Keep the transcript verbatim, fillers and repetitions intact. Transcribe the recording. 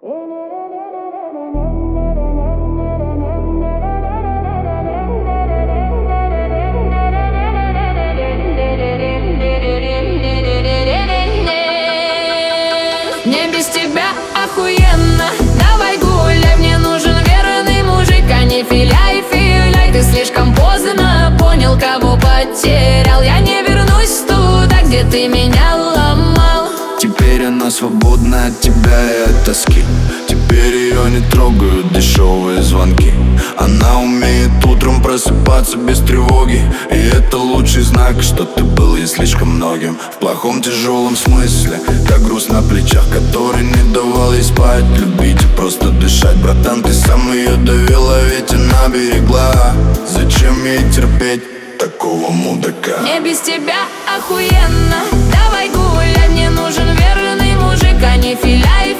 Мне без тебя охуенно, давай гуляй, мне нужен верный мужик, а не филяй, филяй. Ты слишком поздно понял, кого потерял. Я не вернусь туда, где ты меня ломал. Теперь она свободна от тебя и от тоски. Теперь ее не трогают дешевые звонки. Она умеет утром просыпаться без тревоги. И это лучший знак, что ты был ей слишком многим. В плохом тяжелом смысле, как груз на плечах, который не давал ей спать, любить и просто дышать. Братан, ты сам ее довела, ведь она берегла. Зачем ей терпеть такого мудака? Мне без тебя охуенно, давай гуляй, мне нужен верный мужик, а не филяй,